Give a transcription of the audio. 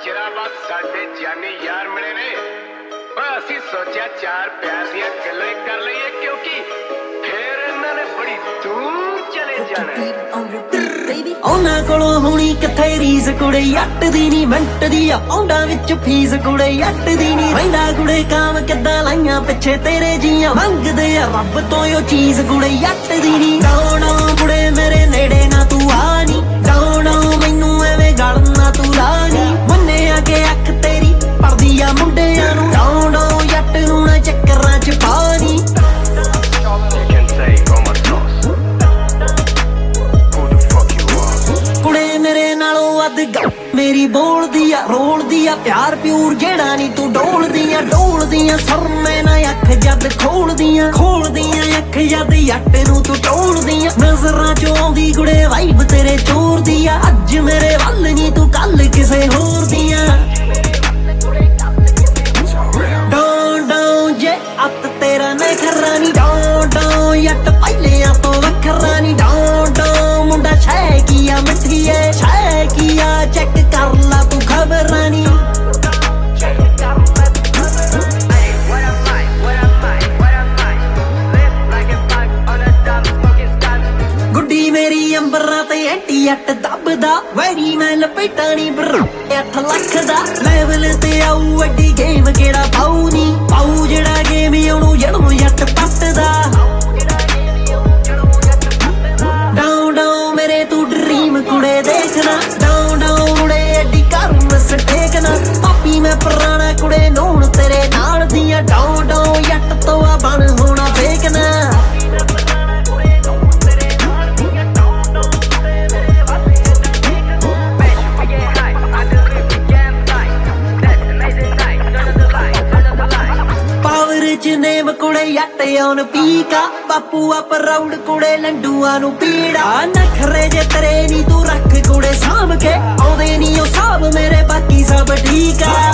चिराबाद साडे जानी यार मिले ने असी सोचा चार प्यार दियां गल्लां कर लईए क्योंकि फिर इन्होंने बड़ी दूर चले जाना ਉਹਨਾਂ ਕੋਲੋਂ ਹੁਣੀ ਕਿੱਥੇ ਰੀਸ ਕੁੜੇ ਯੱਟ ਦੀ ਨੀ ਮਿੰਟ ਦੀ ਆਉਂਦਾ ਵਿੱਚ ਫੀਸ ਕੁੜੇ ਯੱਟ ਦੀ ਨੀ ਰਹਿੰਦਾ ਕੁੜੇ ਕਾਮ ਕਿੱਦਾਂ ਲਾਈਆਂ ਪਿੱਛੇ ਤੇਰੇ ਜੀਆਂ ਮੰਗਦੇ ਆ ਰੱਬ ਤੋਂ ਉਹ ਚੀਜ਼ ਕੁੜੇ ਯੱਟ ਦੀ ਨੀ ਡਾਉਣਾ ਕੁੜੇ ਮੇਰੇ ਨੇੜੇ ਨਾ ਤੂੰ ਆ ਨੀ ਡਾਉਣਾ ਮੈਨੂੰ ਐਵੇਂ ਗਲ ਨਾ ਤੂੰ ਲਾ ਨੀ ਮੰਨੇ ਆ ਕੇ ਅੱਖ ਤੇਰੀ ਪੜਦੀ ਆ ਮੁੰਡਿਆਂ ਨੂੰ ਡਾਉਣਾ ਯੱਟ ਨੂੰ ਨਾ ਚੱਕਰਾਂ ਚ ਪਾ ਨੀ मेरी बोलदी आ रोलदी आ प्यार प्यूर जेड़ा नी तू डोलदी आ सर मैं ना अख जद खोलदी आ अख जद जट नू तू टोलदी आ नजरां चों आउंदी कुड़े वाइब तेरे चोर दी आ अज मेरे वल नी तू कल किसे होर दी आ जे अत तेरा नखरा नी डां यट पहले तो वखरा नी डां मुंडा छे किया मिठिए छे किया चेक कर ला तू खबर नी गुड्डी मेरी अंबरां ते एंटी अट दबदा वैरी मैं लपेटा नी 8 लाख दा लेवल ते आऊ एडी गेम केड़ा पाऊ नी पाऊ जेड़ा गेम ओनू जड़ों जट पटदा डाउन डाउन मेरे तू ड्रीम कुड़े देखना डाउन डाउन कुड़े एडी कर मस्टेकना पापी मैं पुराना कुड़े नून तेरे नाल दियां डाउन डाउन जट तो आ बन होना फेकना नेम कुड़े यट ऑन पीका बापू आ प्राउड कुड़े लंडूआ नू पीड़ा नखरे जे तेरे नी तू रख कुड़े साम के आउंदे नी ओ साब मेरे बाकी सब ठीक आ